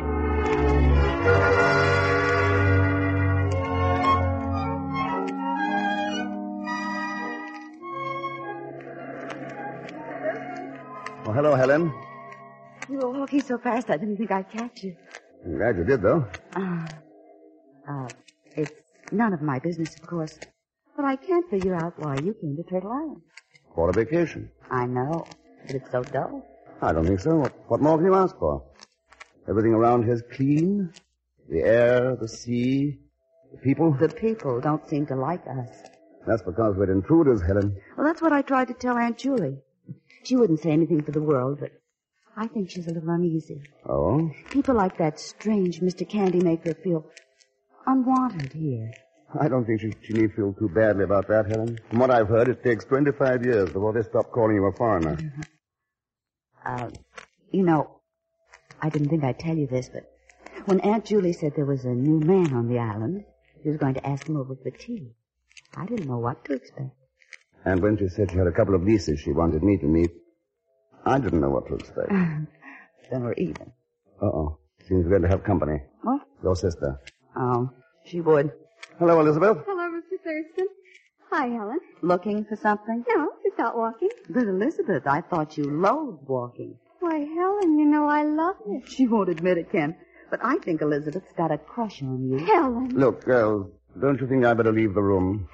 Oh, hello, Helen. You were walking so fast I didn't think I'd catch you. I'm glad you did, though. Uh, uh, it's none of my business, of course. But I can't figure out why you came to Turtle Island. For a vacation. I know, but it's so dull. I don't think so. What, what more can you ask for? Everything around here is clean. The air, the sea, the people. The people don't seem to like us. That's because we're intruders, Helen. Well, that's what I tried to tell Aunt Julie. She wouldn't say anything for the world, but I think she's a little uneasy. Oh? People like that strange Mister Candy make her feel unwanted here. I don't think she, she need feel too badly about that, Helen. From what I've heard, it takes twenty-five years before they stop calling you a foreigner. Uh, you know, I didn't think I'd tell you this, but when Aunt Julie said there was a new man on the island, she was going to ask him over for tea. I didn't know what to expect. And when she said she had a couple of nieces she wanted me to meet, I didn't know what to expect. Then we're even. Uh-oh. Seems we're going to have company. What? Your sister. Oh, she would. Hello, Elizabeth. Hello, Mister Thurston. Hi, Helen. Looking for something? No, just out walking. But Elizabeth, I thought you loathed walking. Why, Helen, you know I love it. She won't admit it, Ken. But I think Elizabeth's got a crush on you. Helen. Look, girls, don't you think I better leave the room?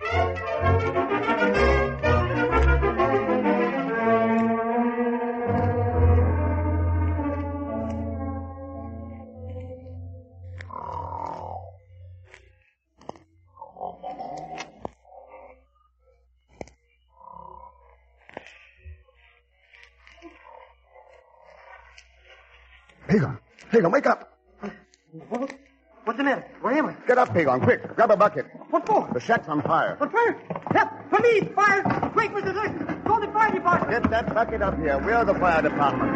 Pagon! Pagon, wake up! What? What's the matter? Where am I? Get up, Pagon, quick. Grab a bucket. What for? The shack's on fire. On fire? Help! Police! Fire! Quick, Mister Thurston! Call the fire department! Get that bucket up here. We're the fire department.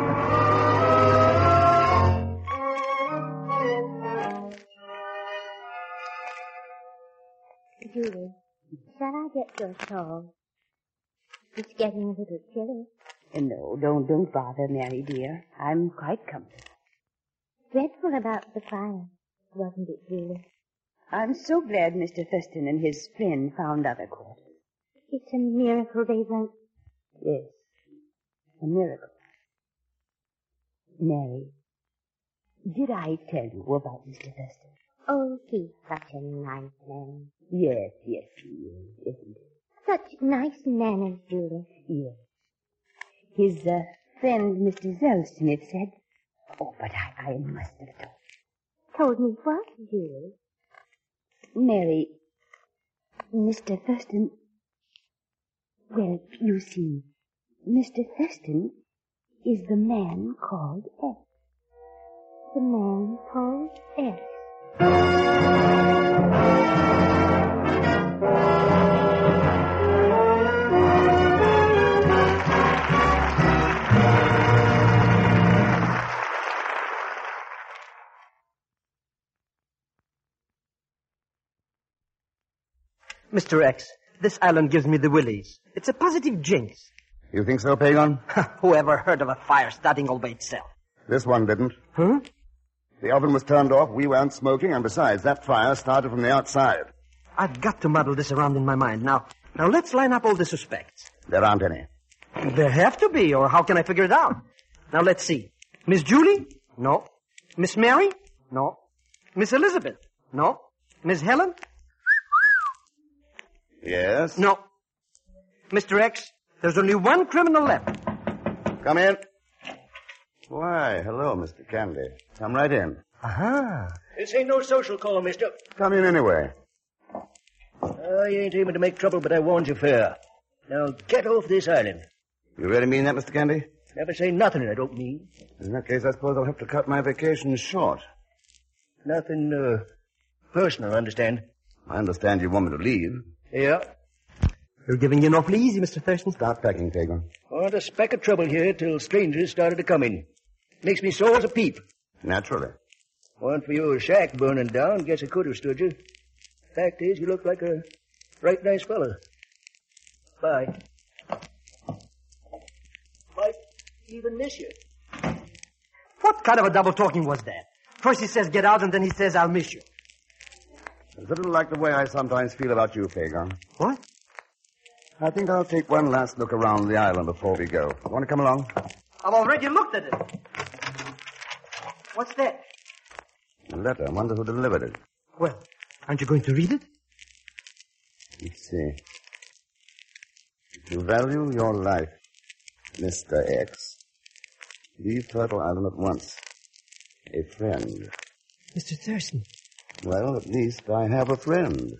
Julie, shall I get your shawl? It's getting a little chilly. No, don't, don't bother, Mary dear. I'm quite comfortable. Dreadful about the fire, wasn't it, Julie? I'm so glad Mister Thurston and his friend found other quarters. It's a miracle they won't. Yes, a miracle. Mary, did I tell you about Mister Thurston? Oh, he's such a nice man. Yes, yes, he is, isn't he? Such nice manners, Julie. Yes. His uh, friend, Mister Zellsmith, said... Oh, but I, I must have told. Told me what, Julie? Mary, Mister Thurston... Well, you see, Mister Thurston is the man called X. The man called X. Mister X, this island gives me the willies. It's a positive jinx. You think so, Pagon? Whoever heard of a fire starting all by itself? This one didn't. Huh? The oven was turned off, we weren't smoking, and besides, that fire started from the outside. I've got to muddle this around in my mind. Now, now let's line up all the suspects. There aren't any. There have to be, or how can I figure it out? Now, let's see. Miss Julie? No. Miss Mary? No. Miss Elizabeth? No. Miss Helen? Yes? No. Mister X, there's only one criminal left. Come in. Why, hello, Mister Candy. Come right in. Aha. This ain't no social call, mister. Come in anyway. Oh, you ain't aiming to make trouble, but I warned you fair. Now, get off this island. You really mean that, Mister Candy? Never say nothing I don't mean. In that case, I suppose I'll have to cut my vacation short. Nothing, uh, personal, understand? I understand you want me to leave. Yeah. You're giving in awfully easy, Mister Thurston. Start packing, Pagan. Want a speck of trouble here till strangers started to come in. Makes me sore as a peep. Naturally. One for your shack burning down, guess I could have stood you. Fact is, you look like a right nice fellow. Bye. Might even miss you. What kind of a double talking was that? First he says get out, and then he says I'll miss you. It's a little like the way I sometimes feel about you, Pagan. What? I think I'll take one last look around the island before we go. Want to come along? I've already looked at it. What's that? A letter. I wonder who delivered it. Well, aren't you going to read it? Let's see. If you value your life, Mister X, leave Turtle Island at once. A friend. Mister Thurston. Well, at least I have a friend.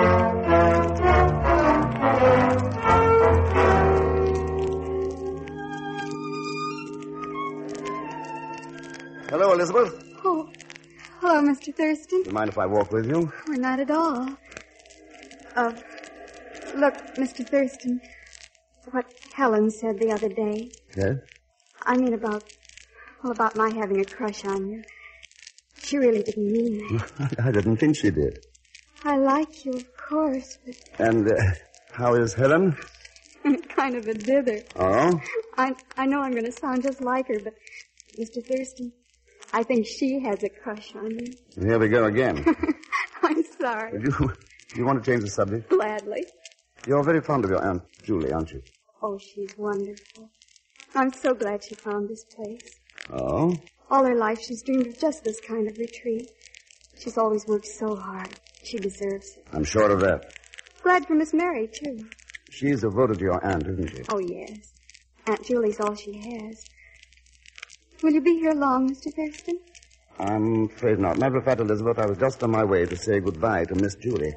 Hello, Elizabeth. Oh, hello, Mister Thurston. Do you mind if I walk with you? Oh, not at all. Uh, look, Mister Thurston, what Helen said the other day. Yes? I mean about, well, about my having a crush on you. She really didn't mean it. I didn't think she did. I like you, of course, but And uh, how is Helen? kind of a dither. Oh? I I know I'm going to sound just like her, but Mister Thurston, I think she has a crush on you. Here we go again. I'm sorry. You, you want to change the subject? Gladly. You're very fond of your Aunt Julie, aren't you? Oh, she's wonderful. I'm so glad she found this place. Oh? All her life she's dreamed of just this kind of retreat. She's always worked so hard. She deserves it. I'm sure of that. Glad for Miss Mary, too. She's devoted to your aunt, isn't she? Oh, yes. Aunt Julie's all she has. Will you be here long, Mister Thurston? I'm afraid not. Matter of fact, Elizabeth, I was just on my way to say goodbye to Miss Julie.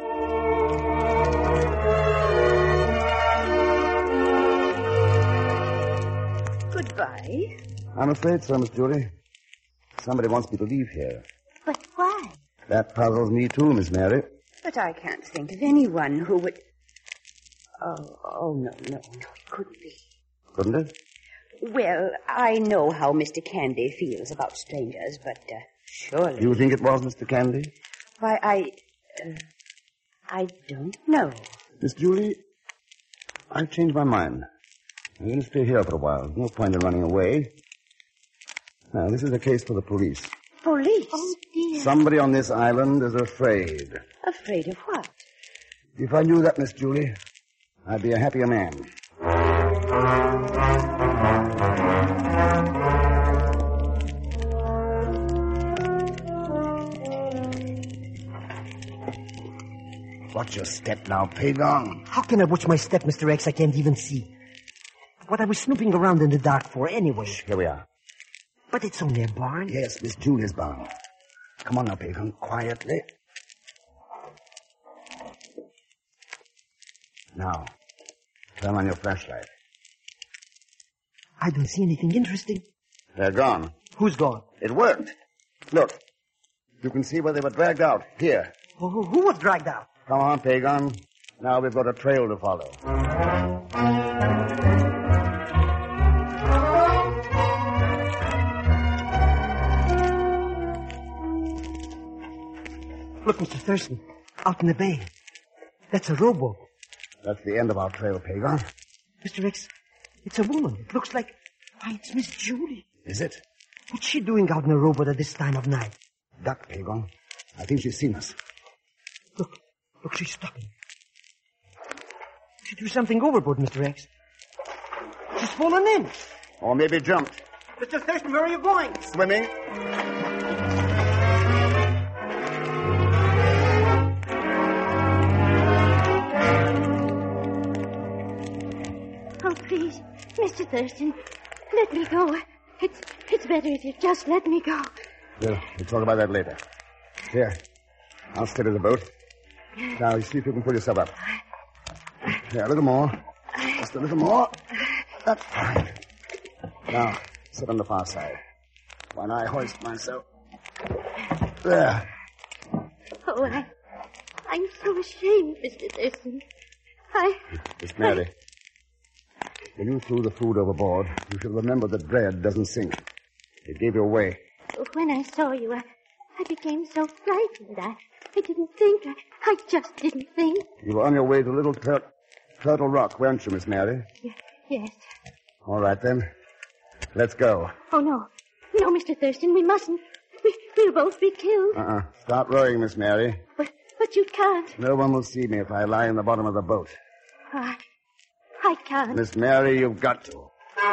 Goodbye. I'm afraid so, Miss Julie. Somebody wants me to leave here. But why? That puzzles me too, Miss Mary. But I can't think of anyone who would... Oh, oh, no, no, no, it couldn't be. Couldn't it? Well, I know how Mister Candy feels about strangers, but uh, surely... You think it was Mister Candy? Why, I... Uh, I don't know. Miss Julie, I've changed my mind. I'm going to stay here for a while. There's no point in running away. Now, this is a case for the police. Police? Oh, dear. Somebody on this island is afraid. Afraid of what? If I knew that, Miss Julie, I'd be a happier man. Watch your step now, Pagon. How can I watch my step, Mister X? I can't even see. What are we snooping around in the dark for, anyway? Here we are. But it's only a barn. Yes, Miss Julie's barn. Come on now, Pagan, quietly. Now, turn on your flashlight. I don't see anything interesting. They're gone. Who's gone? It worked. Look, you can see where they were dragged out. Here. Oh, who, who was dragged out? Come on, Pagan. Now we've got a trail to follow. Look, Mister Thurston, out in the bay. That's a rowboat. That's the end of our trail, Pagan. Mister X, it's a woman. It looks like... Why, it's Miss Julie. Is it? What's she doing out in a rowboat at this time of night? Duck, Pagan. I think she's seen us. Look, look, she's stopping. She threw something overboard, Mister X. She's fallen in. Or maybe jumped. Mister Thurston, where are you going? Swimming. Oh, please, Mister Thurston, let me go. It's it's better if you just let me go. Well, we'll talk about that later. Here, I'll steady the boat. Now, you see if you can pull yourself up. Here, a little more. Just a little more. That's fine. Now, sit on the far side. While I hoist myself. There. Oh, I, I'm so ashamed, Mister Thurston. I... Miss Mary, when you threw the food overboard, you should remember that bread doesn't sink. It gave you away. When I saw you, I, I became so frightened. I, I didn't think. I, I just didn't think. You were on your way to Little Tur- Turtle Rock, weren't you, Miss Mary? Y- yes. All right, then. Let's go. Oh, no. no, Mister Thurston, we mustn't. We, we'll both be killed. Uh-uh. Stop rowing, Miss Mary. But, but you can't. No one will see me if I lie in the bottom of the boat. I, I can't. Miss Mary, you've got to.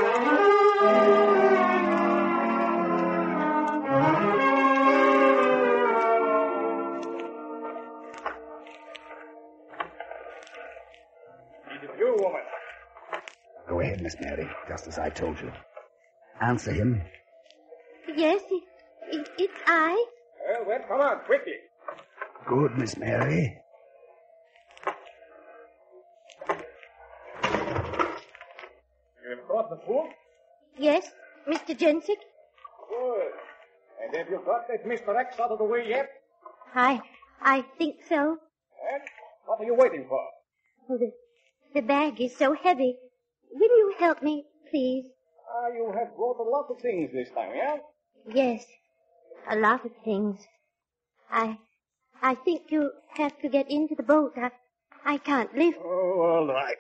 You, woman. Go ahead, Miss Mary, just as I told you. Answer him. Yes, it, it, it's I. Well, then, come on, quickly. Good, Miss Mary. You have brought the food? Yes, Mister Jensic. Good. And have you got that Mister X out of the way yet? I, I think so. And what are you waiting for? Oh, the, the bag is so heavy. Will you help me, please? Ah, you have brought a lot of things this time, yeah? Yes, a lot of things. I, I think you'll have to get into the boat. I, I can't lift. Oh, all right.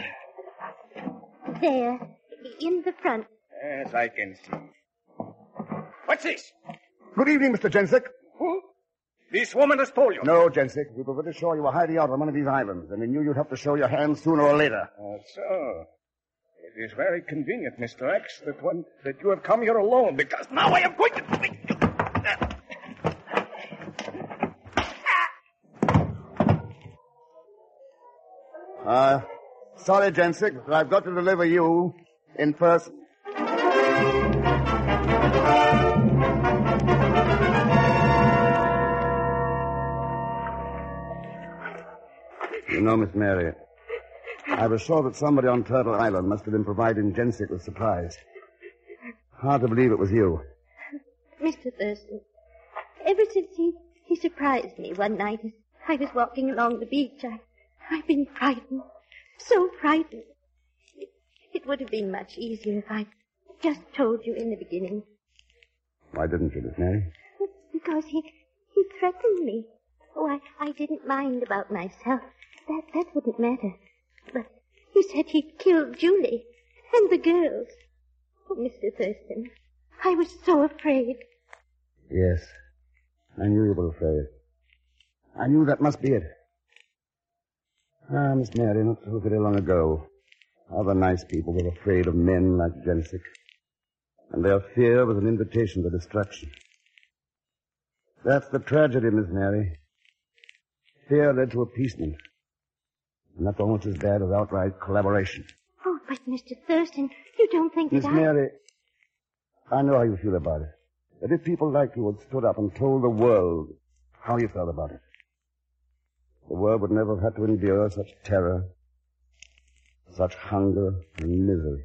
There, in the front. Yes, I can see. What's this? Good evening, Mister Jensic. Who? This woman has told you. No, Jensic. We were pretty sure you were hiding out on one of these islands, and we knew you'd have to show your hand sooner or later. Uh, so, it is very convenient, Mister X, that one that you have come here alone, because now I am going to make you. Uh, sorry, Jensic, but I've got to deliver you in person. You know, Miss Mary, I was sure that somebody on Turtle Island must have been providing Jensic with supplies. Hard to believe it was you. Mister Thurston, ever since he, he surprised me one night as I was walking along the beach, I, I've been frightened, so frightened. It, it would have been much easier if I'd just told you in the beginning. Why didn't you, Miss Mary? Because he, he threatened me. Oh, I, I didn't mind about myself. That, that wouldn't matter. But he said he'd killed Julie and the girls. Oh, Mister Thurston, I was so afraid. Yes, I knew you were afraid. I knew that must be it. Ah, Miss Mary, not so very long ago, other nice people were afraid of men like Jensic. And their fear was an invitation to destruction. That's the tragedy, Miss Mary. Fear led to appeasement. And that's almost as bad as outright collaboration. Oh, but Mister Thurston, you don't think Miss that I... Mary, I know how you feel about it. But if people like you had stood up and told the world how you felt about it, the world would never have had to endure such terror, such hunger and misery.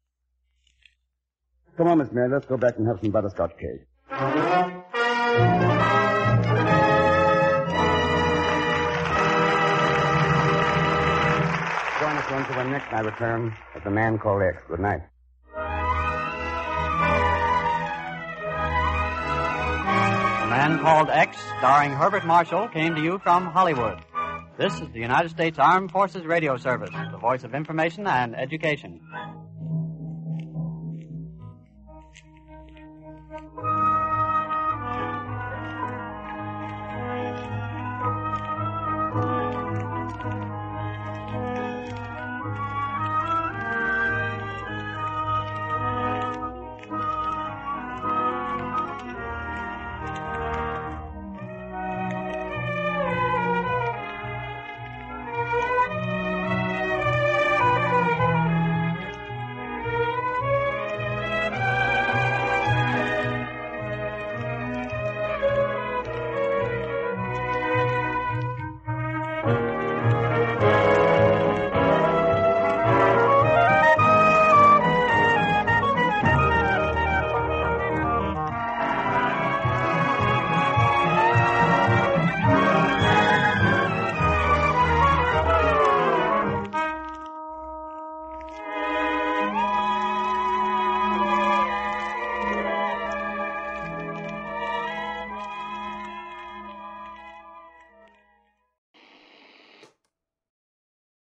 Come on, Miss Mary, let's go back and have some butterscotch cake. Join us once when next I return at The Man Called X. Good night. The Man Called X, starring Herbert Marshall, came to you from Hollywood. This is the United States Armed Forces Radio Service, the voice of information and education.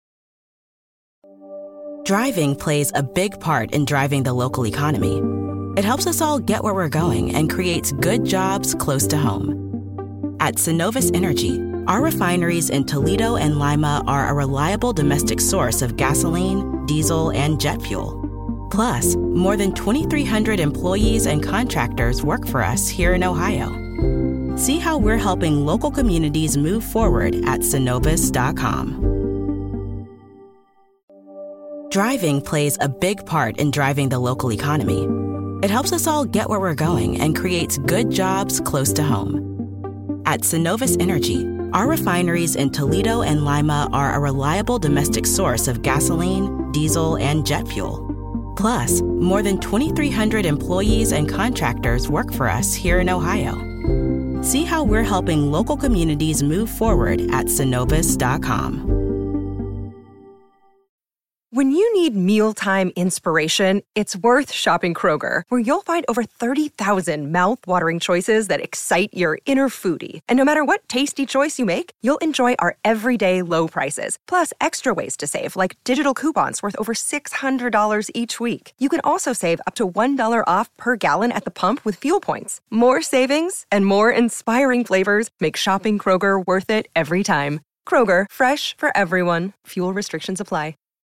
Driving plays a big part in driving the local economy. It helps us all get where we're going and creates good jobs close to home. At Synovus Energy, our refineries in Toledo and Lima are a reliable domestic source of gasoline, diesel, and jet fuel. Plus, more than twenty-three hundred employees and contractors work for us here in Ohio. See how we're helping local communities move forward at Synovus dot com. Driving plays a big part in driving the local economy. It helps us all get where we're going and creates good jobs close to home. At Synovus Energy, our refineries in Toledo and Lima are a reliable domestic source of gasoline, diesel, and jet fuel. Plus, more than twenty-three hundred employees and contractors work for us here in Ohio. See how we're helping local communities move forward at Synovus dot com. When you need mealtime inspiration, it's worth shopping Kroger, where you'll find over thirty thousand mouth-watering choices that excite your inner foodie. And no matter what tasty choice you make, you'll enjoy our everyday low prices, plus extra ways to save, like digital coupons worth over six hundred dollars each week. You can also save up to one dollar off per gallon at the pump with fuel points. More savings and more inspiring flavors make shopping Kroger worth it every time. Kroger, fresh for everyone. Fuel restrictions apply.